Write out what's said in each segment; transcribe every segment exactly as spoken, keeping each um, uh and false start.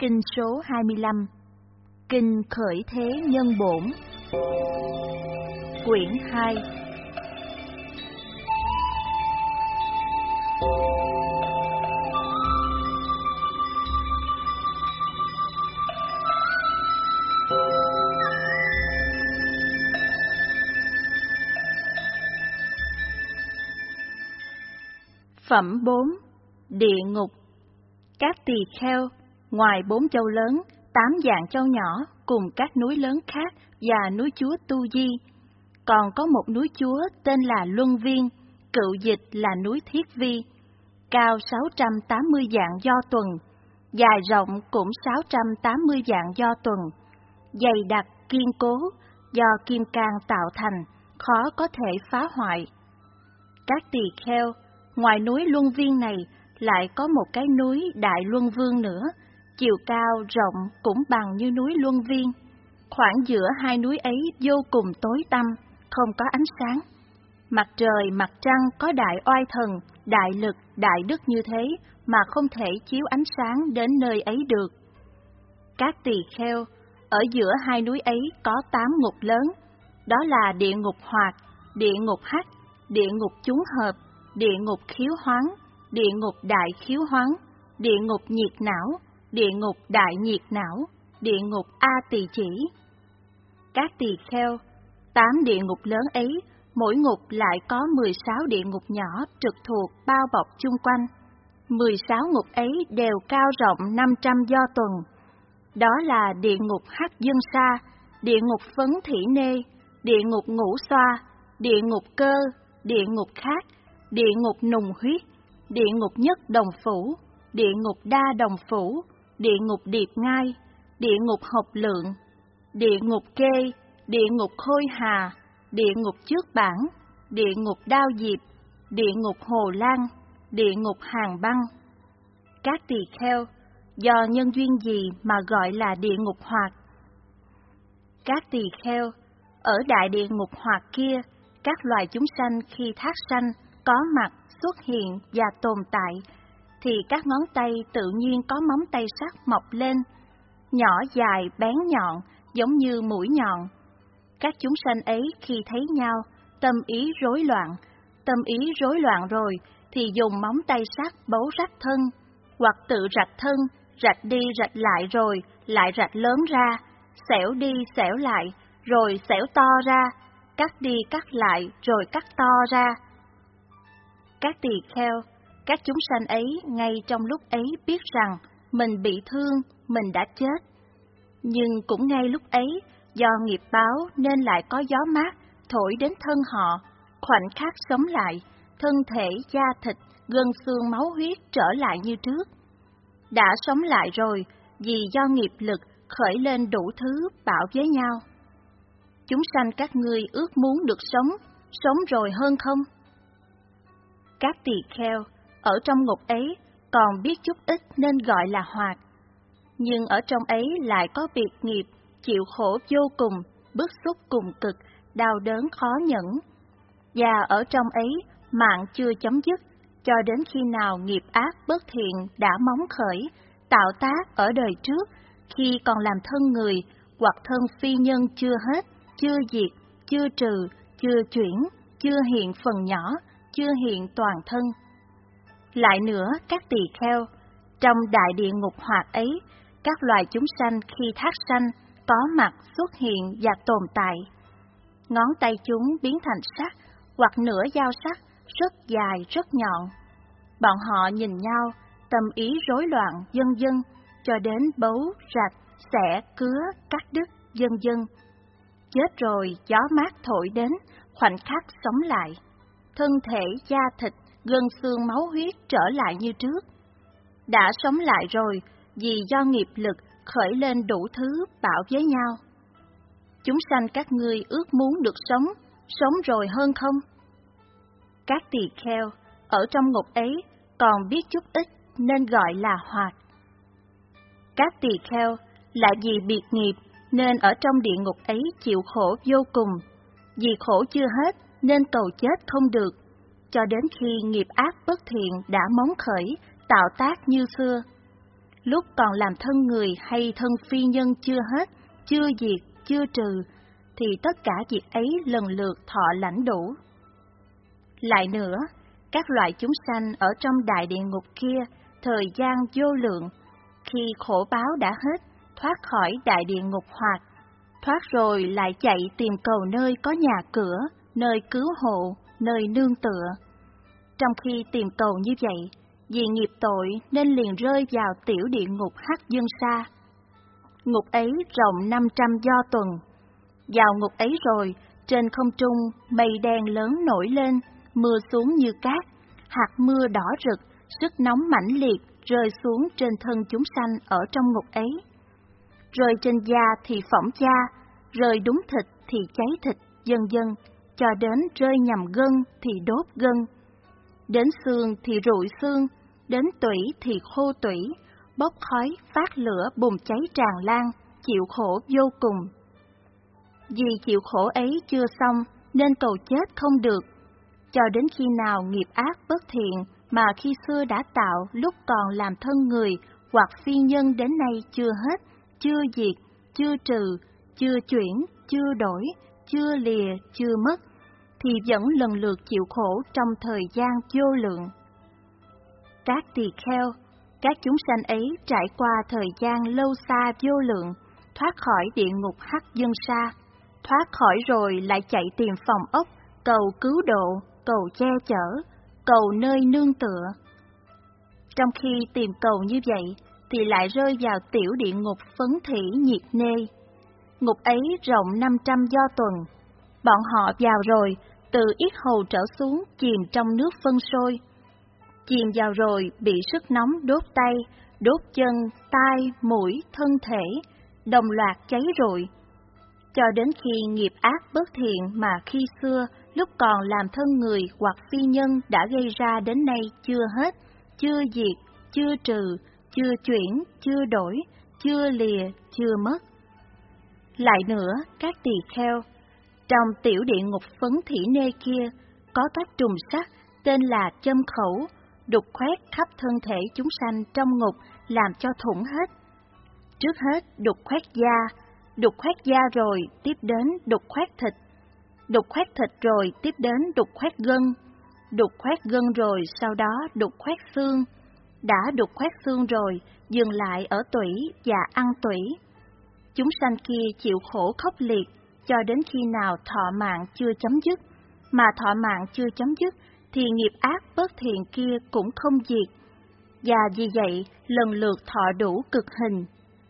Kinh số hai mươi lăm. Kinh Khởi Thế Nhân Bổn. Quyển hai. Phẩm bốn. Địa ngục. Các tỳ kheo, ngoài bốn châu lớn, tám dạng châu nhỏ cùng các núi lớn khác và núi chúa Tu Di, còn có một núi chúa tên là Luân Viên, cựu dịch là núi Thiết Vi, cao sáu trăm tám mươi vạn do tuần, dài rộng cũng sáu trăm tám mươi vạn do tuần, dày đặc kiên cố, do kim cang tạo thành, khó có thể phá hoại. Các tỳ kheo, ngoài núi Luân Viên này lại có một cái núi Đại Luân Vương nữa, chiều cao rộng cũng bằng như núi Luân Viên. Khoảng giữa hai núi ấy vô cùng tối tăm, không có ánh sáng. Mặt trời, mặt trăng có đại oai thần, đại lực, đại đức như thế mà không thể chiếu ánh sáng đến nơi ấy được. Các tỳ kheo, ở giữa hai núi ấy có tám ngục lớn, đó là địa ngục Hoạt, địa ngục Hắc, địa ngục Chúng Hợp, địa ngục Khiếu Hoáng, địa ngục Đại Khiếu Hoáng, địa ngục Nhiệt Não, địa ngục Đại Nhiệt Não, địa ngục A Tỳ Chỉ. Các tỳ kheo, tám địa ngục lớn ấy, mỗi ngục lại có mười sáu địa ngục nhỏ trực thuộc bao bọc chung quanh. mười sáu ngục ấy đều cao rộng năm trăm do tuần. Đó là địa ngục Hắc Dân Sa, địa ngục Phấn Thỉ Nê, địa ngục Ngũ Xoa, địa ngục Cơ, địa ngục Khác, địa ngục Nùng Huyết, địa ngục Nhất Đồng Phủ, địa ngục Đa Đồng Phủ, địa ngục Điệp Ngai, địa ngục Hộc Lượng, địa ngục Kê, địa ngục Khôi Hà, địa ngục Trước Bản, địa ngục Đao Diệp, địa ngục Hồ Lan, địa ngục Hàng Băng. Các tỳ kheo, do nhân duyên gì mà gọi là địa ngục Hoạt? Các tỳ kheo, ở đại địa ngục Hoạt kia, các loài chúng sanh khi thác sanh, có mặt, xuất hiện và tồn tại, thì các ngón tay tự nhiên có móng tay sắc mọc lên, nhỏ dài bén nhọn, giống như mũi nhọn. Các chúng sanh ấy khi thấy nhau, tâm ý rối loạn, tâm ý rối loạn rồi thì dùng móng tay sắc bấu rách thân, hoặc tự rạch thân, rạch đi rạch lại rồi lại rạch lớn ra, xẻo đi xẻo lại rồi xẻo to ra, cắt đi cắt lại rồi cắt to ra. Các tỳ kheo, các chúng sanh ấy ngay trong lúc ấy biết rằng mình bị thương, mình đã chết. Nhưng cũng ngay lúc ấy, do nghiệp báo nên lại có gió mát thổi đến thân họ, khoảnh khắc sống lại, thân thể, da thịt, gân xương máu huyết trở lại như trước. Đã sống lại rồi, vì do nghiệp lực khởi lên đủ thứ bảo với nhau. Chúng sanh các ngươi ước muốn được sống, sống rồi hơn không? Các tỳ kheo, ở trong ngục ấy còn biết chút ít nên gọi là Hoạt. Nhưng ở trong ấy lại có biệt nghiệp, chịu khổ vô cùng, bức xúc cùng cực, đau đớn khó nhẫn. Và ở trong ấy, mạng chưa chấm dứt, cho đến khi nào nghiệp ác bất thiện đã móng khởi, tạo tác ở đời trước, khi còn làm thân người, hoặc thân phi nhân chưa hết, chưa diệt, chưa trừ, chưa chuyển, chưa hiện phần nhỏ, chưa hiện toàn thân. Lại nữa, các tỳ kheo, trong đại địa ngục Hoạt ấy, các loài chúng sanh khi thác sanh có mặt, xuất hiện và tồn tại. Ngón tay chúng biến thành sắc, hoặc nửa dao sắc, rất dài, rất nhọn. Bọn họ nhìn nhau, tâm ý rối loạn, vân vân, cho đến bấu, rạch, xẻ, cứa, cắt đứt, vân vân. Chết rồi, gió mát thổi đến, khoảnh khắc sống lại. Thân thể, da thịt, gân xương máu huyết trở lại như trước. Đã sống lại rồi, vì do nghiệp lực khởi lên đủ thứ bảo với nhau. Chúng sanh các ngươi ước muốn được sống, sống rồi hơn không? Các tỳ kheo, ở trong ngục ấy còn biết chút ít nên gọi là Hoạt. Các tỳ kheo, lại vì biệt nghiệp nên ở trong địa ngục ấy chịu khổ vô cùng, vì khổ chưa hết nên cầu chết không được, cho đến khi nghiệp ác bất thiện đã móng khởi, tạo tác như xưa. lúc còn làm thân người hay thân phi nhân chưa hết, chưa diệt, chưa trừ, thì tất cả việc ấy lần lượt thọ lãnh đủ. Lại nữa, các loại chúng sanh ở trong đại địa ngục kia, thời gian vô lượng, khi khổ báo đã hết, thoát khỏi đại địa ngục hoạt, thoát rồi lại chạy tìm cầu nơi có nhà cửa, nơi cứu hộ, nơi nương tựa. Trong khi tìm cầu như vậy, vì nghiệp tội nên liền rơi vào tiểu địa ngục Hắc Dương Sa. Ngục ấy rộng năm trăm do tuần. Vào ngục ấy rồi, trên không trung mây đen lớn nổi lên, mưa xuống như cát, hạt mưa đỏ rực, sức nóng mãnh liệt rơi xuống trên thân chúng sanh ở trong ngục ấy. Rơi trên da thì phỏng da, rơi đúng thịt thì cháy thịt, vân vân, cho đến rơi nhầm gân thì đốt gân, đến xương thì rụi xương, đến tủy thì khô tủy, bốc khói, phát lửa bùng cháy tràn lan, chịu khổ vô cùng. Vì chịu khổ ấy chưa xong nên cầu chết không được, cho đến khi nào nghiệp ác bất thiện mà khi xưa đã tạo lúc còn làm thân người hoặc phi nhân đến nay chưa hết, chưa diệt, chưa trừ, chưa chuyển, chưa đổi, chưa lìa, chưa mất, thì vẫn lần lượt chịu khổ trong thời gian vô lượng. Các tỳ kheo, các chúng sanh ấy trải qua thời gian lâu xa vô lượng, thoát khỏi địa ngục Hắc Dương Sa, thoát khỏi rồi lại chạy tìm phòng ốc, cầu cứu độ, cầu che chở, cầu nơi nương tựa. Trong khi tìm cầu như vậy, thì lại rơi vào tiểu địa ngục Phấn Thỉ Nhiệt Nê. Ngục ấy rộng năm trăm do tuần. Bọn họ vào rồi, từ yết hầu trở xuống chìm trong nước phân sôi. Chìm vào rồi bị sức nóng đốt tay, đốt chân, tai, mũi, thân thể, đồng loạt cháy rụi. Cho đến khi nghiệp ác bất thiện mà khi xưa lúc còn làm thân người hoặc phi nhân đã gây ra đến nay chưa hết, chưa diệt, chưa trừ, chưa chuyển, chưa đổi, chưa lìa, chưa mất. Lại nữa, các tỳ kheo, trong tiểu địa ngục Phấn Thỉ Nê kia, có các trùng sắt tên là châm khẩu, đục khoét khắp thân thể chúng sanh trong ngục làm cho thủng hết. Trước hết đục khoét da, đục khoét da rồi tiếp đến đục khoét thịt, đục khoét thịt rồi tiếp đến đục khoét gân, đục khoét gân rồi sau đó đục khoét xương, đã đục khoét xương rồi dừng lại ở tủy và ăn tủy. Chúng sanh kia chịu khổ khốc liệt cho đến khi nào thọ mạng chưa chấm dứt, mà thọ mạng chưa chấm dứt thì nghiệp ác bất thiện kia cũng không diệt, và vì vậy lần lượt thọ đủ cực hình.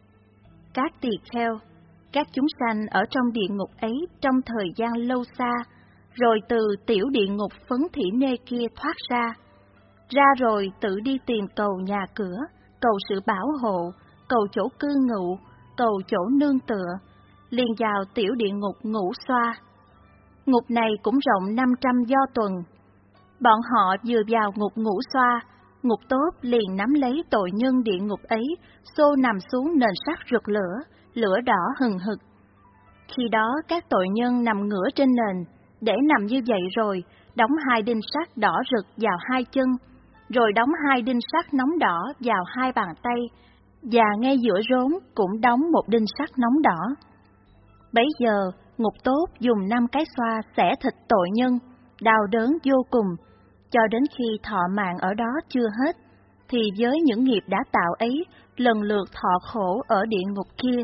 Các tỳ kheo, các chúng sanh ở trong địa ngục ấy trong thời gian lâu xa, rồi từ tiểu địa ngục Phấn Thỉ Nê kia thoát ra, ra rồi tự đi tìm cầu nhà cửa, cầu sự bảo hộ, cầu chỗ cư ngụ, cầu chỗ nương tựa, liền vào tiểu địa ngục Ngũ Xoa. Ngục này cũng rộng năm trăm do tuần. Bọn họ vừa vào ngục Ngũ Xoa, ngục tốt liền nắm lấy tội nhân địa ngục ấy, xô nằm xuống nền sắt rực lửa, lửa đỏ hừng hực. Khi đó các tội nhân nằm ngửa trên nền, để nằm như vậy rồi, đóng hai đinh sắt đỏ rực vào hai chân, rồi đóng hai đinh sắt nóng đỏ vào hai bàn tay, và ngay giữa rốn cũng đóng một đinh sắt nóng đỏ. Bấy giờ, ngục tốt dùng năm cái xoa xẻ thịt tội nhân, đau đớn vô cùng, cho đến khi thọ mạng ở đó chưa hết, thì với những nghiệp đã tạo ấy, lần lượt thọ khổ ở địa ngục kia.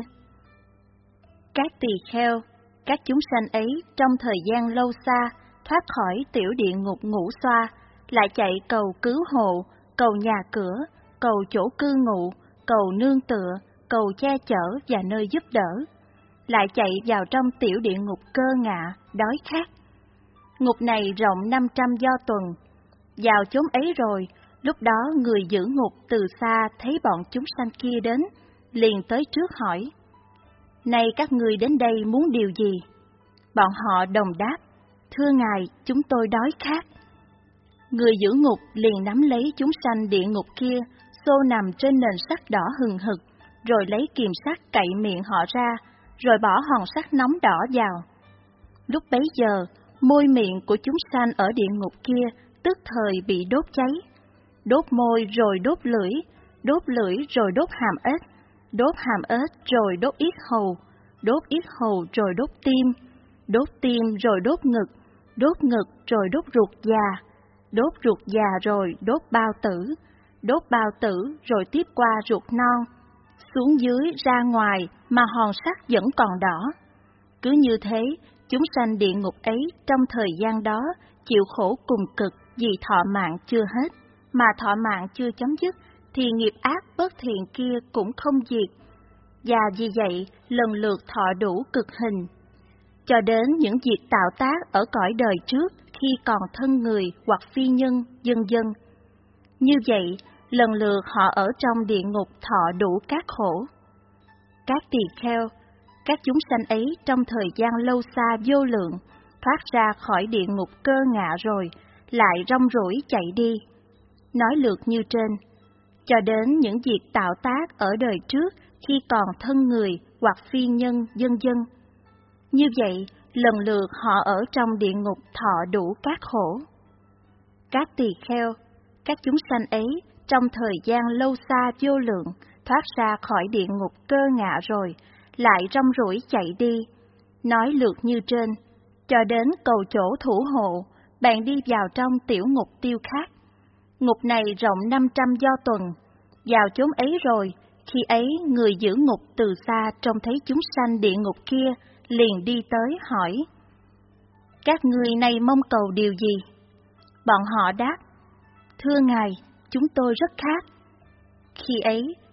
Các tỳ kheo, các chúng sanh ấy trong thời gian lâu xa, thoát khỏi tiểu địa ngục Ngũ Xoa, lại chạy cầu cứu hộ, cầu nhà cửa, cầu chỗ cư ngụ, cầu nương tựa, cầu che chở và nơi giúp đỡ, lại chạy vào trong tiểu địa ngục Cơ Ngạ, đói khát. Ngục này rộng năm trăm do tuần. Vào chốn ấy rồi, lúc đó người giữ ngục từ xa thấy bọn chúng sanh kia đến, liền tới trước hỏi: "Này các ngươi đến đây muốn điều gì?" Bọn họ đồng đáp: "Thưa ngài, chúng tôi đói khát." Người giữ ngục liền nắm lấy chúng sanh địa ngục kia, xô nằm trên nền sắt đỏ hừng hực, rồi lấy kìm sắt cậy miệng họ ra, rồi bỏ hòn sắt nóng đỏ vào. Lúc bấy giờ, môi miệng của chúng sanh ở địa ngục kia tức thời bị đốt cháy. Đốt môi rồi đốt lưỡi, đốt lưỡi rồi đốt hàm ếch, đốt hàm ếch rồi đốt yết hầu, đốt yết hầu rồi đốt tim, đốt tim rồi đốt ngực, đốt ngực rồi đốt ruột già, đốt ruột già rồi đốt bao tử, đốt bao tử rồi tiếp qua ruột non, xuống dưới ra ngoài mà hòn sắt vẫn còn đỏ. Cứ như thế, chúng sanh địa ngục ấy trong thời gian đó chịu khổ cùng cực vì thọ mạng chưa hết, mà thọ mạng chưa chấm dứt thì nghiệp ác bất thiện kia cũng không diệt, và vì vậy lần lượt thọ đủ cực hình, cho đến những việc tạo tác ở cõi đời trước khi còn thân người hoặc phi nhân, vân vân. Như vậy, lần lượt họ ở trong địa ngục thọ đủ các khổ. Các tỳ kheo, các chúng sanh ấy trong thời gian lâu xa vô lượng, thoát ra khỏi địa ngục cơ ngạ rồi, lại rong ruổi chạy đi. Nói lượt như trên, cho đến những việc tạo tác ở đời trước khi còn thân người hoặc phi nhân, vân vân. Như vậy, lần lượt họ ở trong địa ngục thọ đủ các khổ. Các tỳ kheo, các chúng sanh ấy trong thời gian lâu xa vô lượng, thoát ra khỏi địa ngục cơ ngạ rồi, lại rong ruổi chạy đi. Nói lượt như trên, cho đến cầu chỗ thủ hộ, bạn đi vào trong tiểu ngục tiêu khác. Ngục này rộng năm trăm do tuần. Vào chốn ấy rồi, khi ấy người giữ ngục từ xa trông thấy chúng sanh địa ngục kia, liền đi tới hỏi: Các ngươi này mong cầu điều gì? Bọn họ đáp: Thưa Ngài, chúng tôi rất khát. Khi ấy,